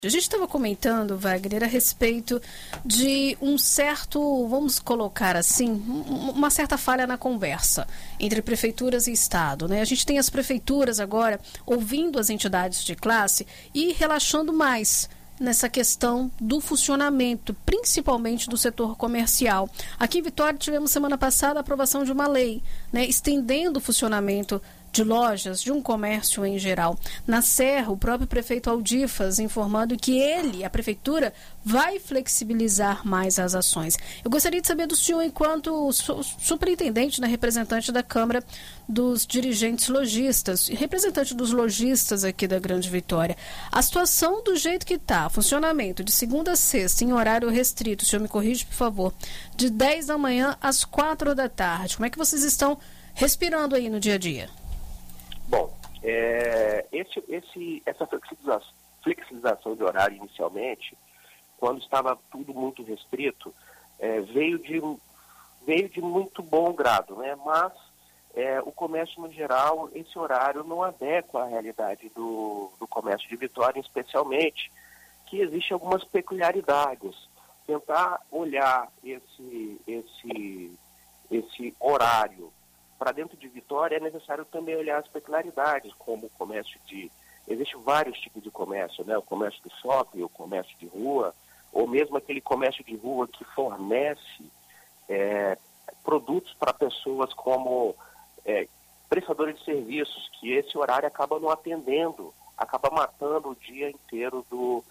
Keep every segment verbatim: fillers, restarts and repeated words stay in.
A gente estava comentando, Wagner, a respeito de um certo, vamos colocar assim, uma certa falha na conversa entre prefeituras e Estado, né? A gente tem as prefeituras agora ouvindo as entidades de classe e relaxando mais nessa questão do funcionamento, principalmente do setor comercial. Aqui em Vitória tivemos semana passada a aprovação de uma lei, né, estendendo o funcionamento de lojas, de um comércio em geral. Na Serra, o próprio prefeito Aldifas informando que ele, a prefeitura, vai flexibilizar mais as ações. Eu gostaria de saber do senhor, enquanto superintendente, né, representante da Câmara dos Dirigentes Lojistas, representante dos lojistas aqui da Grande Vitória, a situação do jeito que está, funcionamento de segunda a sexta, em horário restrito, o senhor me corrige, por favor, de dez da manhã às quatro da tarde. Como é que vocês estão respirando aí no dia a dia? Bom, é, esse, esse, essa flexibilização, flexibilização de horário inicialmente, quando estava tudo muito restrito, é, veio, de, veio de muito bom grado, né? Mas é, o comércio no geral, esse horário não adequa à realidade do, do comércio de Vitória, especialmente, que existem algumas peculiaridades. Tentar olhar esse, esse, esse horário para dentro de Vitória, é necessário também olhar as peculiaridades, como o comércio de... Existem vários tipos de comércio, né? O comércio de shopping, o comércio de rua, ou mesmo aquele comércio de rua que fornece é, produtos para pessoas como é, prestadores de serviços, que esse horário acaba não atendendo, acaba matando o dia inteiro do,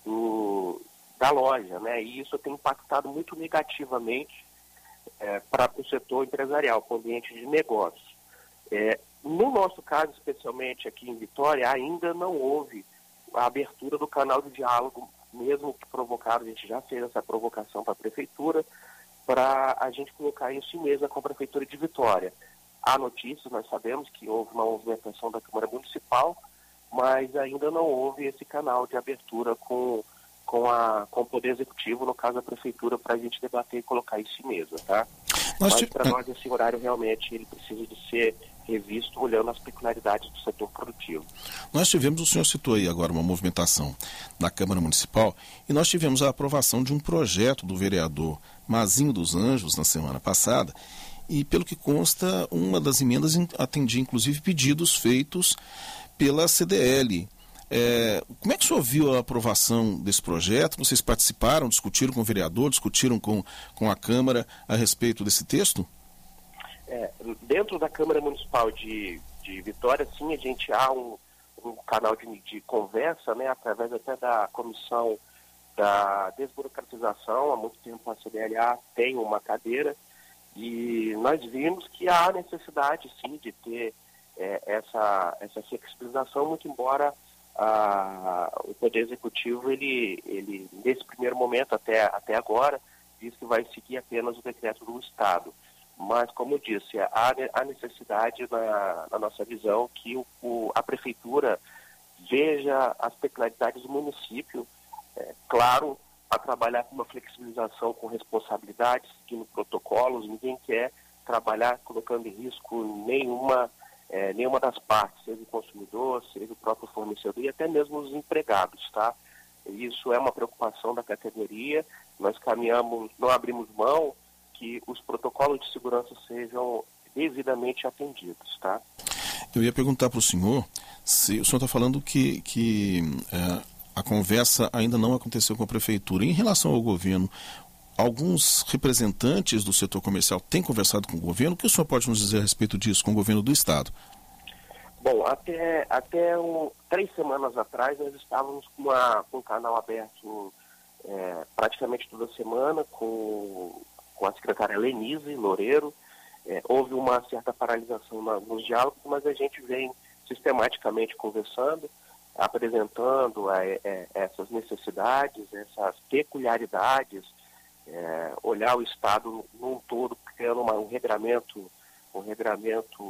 do, da loja, né? E isso tem impactado muito negativamente É, para o setor empresarial, para o ambiente de negócios. É, no nosso caso, especialmente aqui em Vitória, ainda não houve a abertura do canal de diálogo, mesmo que provocado, a gente já fez essa provocação para a Prefeitura, para a gente colocar isso em mesa com a Prefeitura de Vitória. Há notícias, nós sabemos que houve uma movimentação da Câmara Municipal, mas ainda não houve esse canal de abertura com Com, a, com o Poder Executivo, no caso a Prefeitura, para a gente debater e colocar isso em mesa, tá? Nós Mas para nós esse horário realmente ele precisa de ser revisto olhando as peculiaridades do setor produtivo. Nós tivemos, o senhor citou aí agora uma movimentação na Câmara Municipal e nós tivemos a aprovação de um projeto do vereador Mazinho dos Anjos na semana passada e, pelo que consta, uma das emendas atendia inclusive pedidos feitos pela C D L. É, como é que o senhor viu a aprovação desse projeto? Vocês participaram, discutiram com o vereador, discutiram com, com a Câmara a respeito desse texto? É, dentro da Câmara Municipal de, de Vitória, sim, a gente há um, um canal de, de conversa, né, através até da Comissão da Desburocratização. Há muito tempo a C D L A tem uma cadeira e nós vimos que há necessidade, sim, de ter é, essa, essa flexibilização, muito embora Ah, o Poder Executivo, ele, ele, nesse primeiro momento, até, até agora, diz que vai seguir apenas o decreto do Estado. Mas, como eu disse, há, há necessidade, na, na nossa visão, que o, o, a Prefeitura veja as peculiaridades do município, é, claro, a trabalhar com uma flexibilização com responsabilidade, seguindo protocolos. Ninguém quer trabalhar colocando em risco nenhuma É, nenhuma das partes, seja o consumidor, seja o próprio fornecedor e até mesmo os empregados, tá? Isso é uma preocupação da categoria. Nós caminhamos, não abrimos mão que os protocolos de segurança sejam devidamente atendidos, tá? Eu ia perguntar para o senhor, se o senhor está falando que, que é, a conversa ainda não aconteceu com a Prefeitura. Em relação ao governo, alguns representantes do setor comercial têm conversado com o governo. O que o senhor pode nos dizer a respeito disso, com o governo do Estado? Bom, até, até um, três semanas atrás nós estávamos com, uma, com um canal aberto é, praticamente toda semana com, com a secretária Lenise Loureiro. É, houve uma certa paralisação na, nos diálogos, mas a gente vem sistematicamente conversando, apresentando é, é, essas necessidades, essas peculiaridades, É, olhar o Estado num todo, criando uma, um regramento, um regramento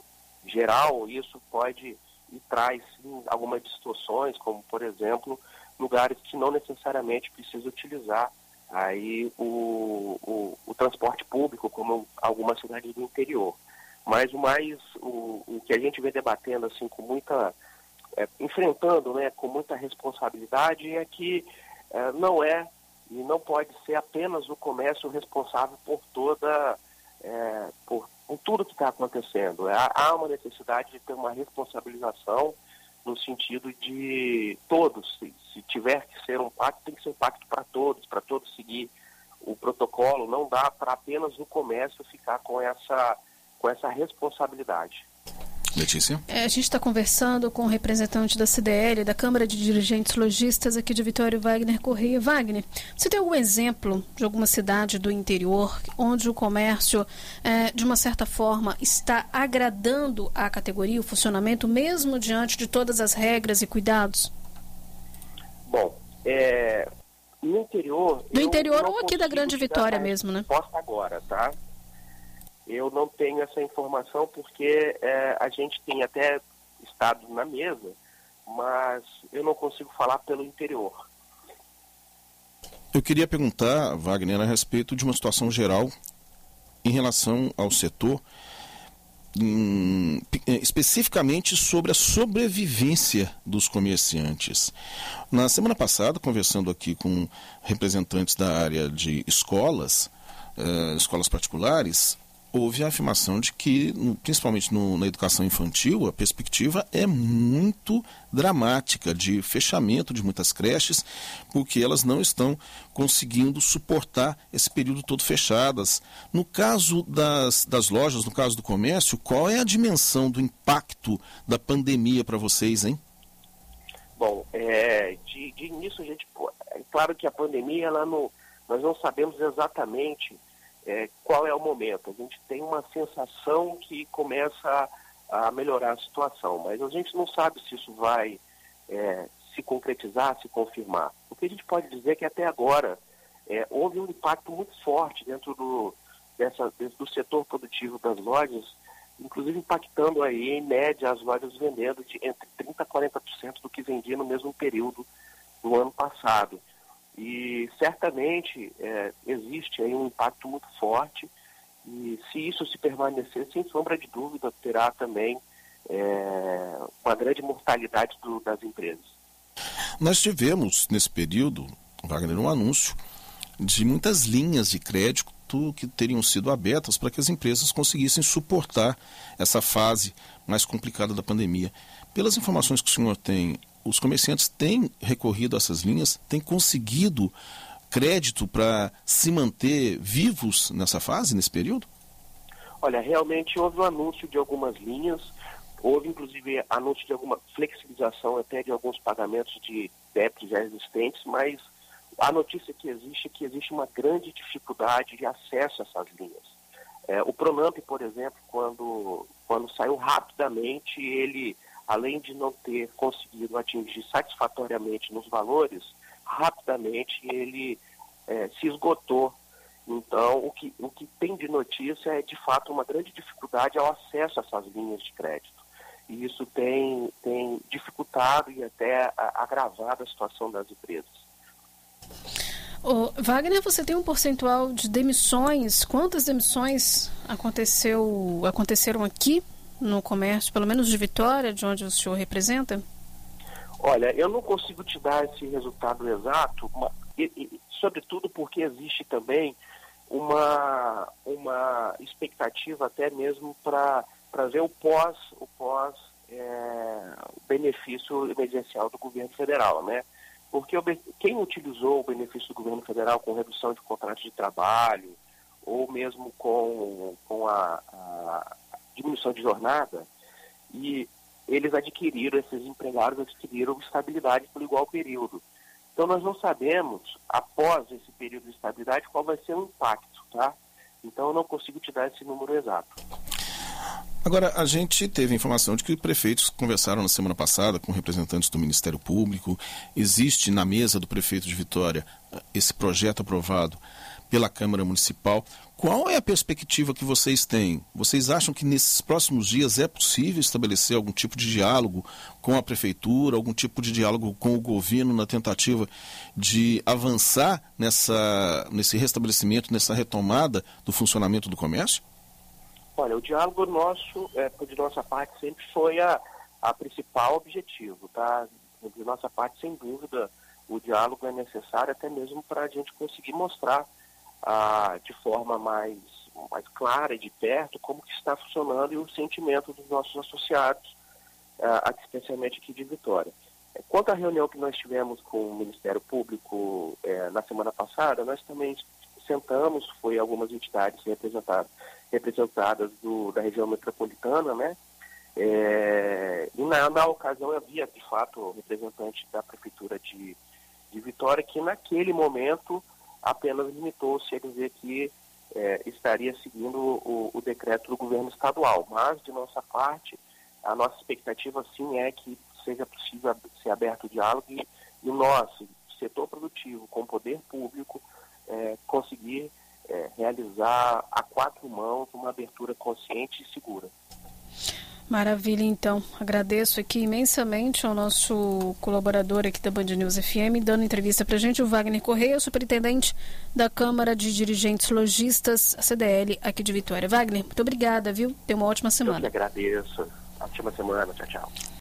geral. Isso pode e traz sim algumas distorções, como por exemplo, lugares que não necessariamente precisam utilizar aí o, o, o transporte público, como algumas cidades do interior. Mas o mais, o, o que a gente vem debatendo assim com muita é, enfrentando, né, com muita responsabilidade é que é, não é e não pode ser apenas o comércio responsável por toda, é, por, por tudo que está acontecendo. Há, há uma necessidade de ter uma responsabilização no sentido de todos, se, se tiver que ser um pacto, tem que ser um pacto para todos, para todos seguir o protocolo. Não dá para apenas o comércio ficar com essa, com essa responsabilidade. Letícia? É, a gente está conversando com o representante da C D L, da Câmara de Dirigentes Lojistas aqui de Vitória, Wagner Correia. Wagner, você tem algum exemplo de alguma cidade do interior onde o comércio, é, de uma certa forma, está agradando a categoria, o funcionamento, mesmo diante de todas as regras e cuidados? Bom, é, no interior... Do interior ou aqui da Grande Vitória mesmo, né? Resposta agora, tá? Eu não tenho essa informação porque é, a gente tem até estado na mesa, mas eu não consigo falar pelo interior. Eu queria perguntar, Wagner, a respeito de uma situação geral em relação ao setor, hum, especificamente sobre a sobrevivência dos comerciantes. Na semana passada, conversando aqui com representantes da área de escolas, uh, escolas particulares, houve a afirmação de que, principalmente no, na educação infantil, a perspectiva é muito dramática de fechamento de muitas creches, porque elas não estão conseguindo suportar esse período todo fechadas. No caso das, das lojas, no caso do comércio, qual é a dimensão do impacto da pandemia para vocês, hein? Bom, é, de, de início, a gente, é claro que a pandemia, ela não, nós não sabemos exatamente É, qual é o momento. A gente tem uma sensação que começa a, a melhorar a situação, mas a gente não sabe se isso vai é, se concretizar, se confirmar. O que a gente pode dizer é que até agora é, houve um impacto muito forte dentro do, dessa, do setor produtivo das lojas, inclusive impactando aí, em média, as lojas vendendo de entre trinta por cento a quarenta por cento do que vendia no mesmo período do ano passado. E certamente é, existe aí um impacto muito forte e se isso se permanecer, sem sombra de dúvida, terá também é, uma grande mortalidade do, das empresas. Nós tivemos, nesse período, Wagner, um anúncio de muitas linhas de crédito que teriam sido abertas para que as empresas conseguissem suportar essa fase mais complicada da pandemia. Pelas informações que o senhor tem, os comerciantes têm recorrido a essas linhas, têm conseguido crédito para se manter vivos nessa fase, nesse período? Olha, realmente houve um anúncio de algumas linhas, houve inclusive anúncio de alguma flexibilização até de alguns pagamentos de débitos já existentes, mas a notícia que existe é que existe uma grande dificuldade de acesso a essas linhas. É, o Pronamp, por exemplo, quando, quando saiu rapidamente, ele, além de não ter conseguido atingir satisfatoriamente nos valores, rapidamente ele é, se esgotou. Então, o que, o que tem de notícia é, de fato, uma grande dificuldade ao acesso a essas linhas de crédito. E isso tem, tem dificultado e até agravado a situação das empresas. Ô, Wagner, você tem um percentual de demissões? Quantas demissões aconteceu, aconteceram aqui no comércio, pelo menos de Vitória, de onde o senhor representa? Olha, eu não consigo te dar esse resultado exato, uma, e, e, sobretudo porque existe também uma, uma expectativa até mesmo para para ver o pós, o pós é, o benefício emergencial do governo federal, né? Porque quem utilizou o benefício do governo federal com redução de contratos de trabalho ou mesmo com, com a, a diminuição de jornada, e eles adquiriram, esses empregados adquiriram estabilidade por igual período. Então nós não sabemos, após esse período de estabilidade, qual vai ser o impacto, tá? Então eu não consigo te dar esse número exato. Agora, a gente teve informação de que prefeitos conversaram na semana passada com representantes do Ministério Público. Existe na mesa do prefeito de Vitória esse projeto aprovado pela Câmara Municipal. Qual é a perspectiva que vocês têm? Vocês acham que nesses próximos dias é possível estabelecer algum tipo de diálogo com a Prefeitura, algum tipo de diálogo com o governo na tentativa de avançar nessa, nesse restabelecimento, nessa retomada do funcionamento do comércio? Olha, o diálogo nosso, é, de nossa parte, sempre foi a, a principal objetivo, tá? De nossa parte, sem dúvida, o diálogo é necessário até mesmo para a gente conseguir mostrar ah, de forma mais, mais clara e de perto como que está funcionando e o sentimento dos nossos associados, ah, especialmente aqui de Vitória. Quanto à reunião que nós tivemos com o Ministério Público eh, na semana passada, nós também sentamos, foi algumas entidades representadas, representadas do, da região metropolitana, né? É, e na, na ocasião havia, de fato, o representante da Prefeitura de, de Vitória, que naquele momento apenas limitou-se a dizer que é, estaria seguindo o, o decreto do governo estadual. Mas, de nossa parte, a nossa expectativa, sim, é que seja possível ser aberto o diálogo e, e o nosso setor produtivo, com o poder público, é, conseguir é, realizar a quatro mãos uma abertura consciente e segura. Maravilha, então. Agradeço aqui imensamente ao nosso colaborador aqui da Band News F M, dando entrevista para a gente, o Wagner Correia, superintendente da Câmara de Dirigentes Lojistas, a C D L, aqui de Vitória. Wagner, muito obrigada, viu? Tenha uma ótima semana. Eu que agradeço. Ótima semana. Tchau, tchau.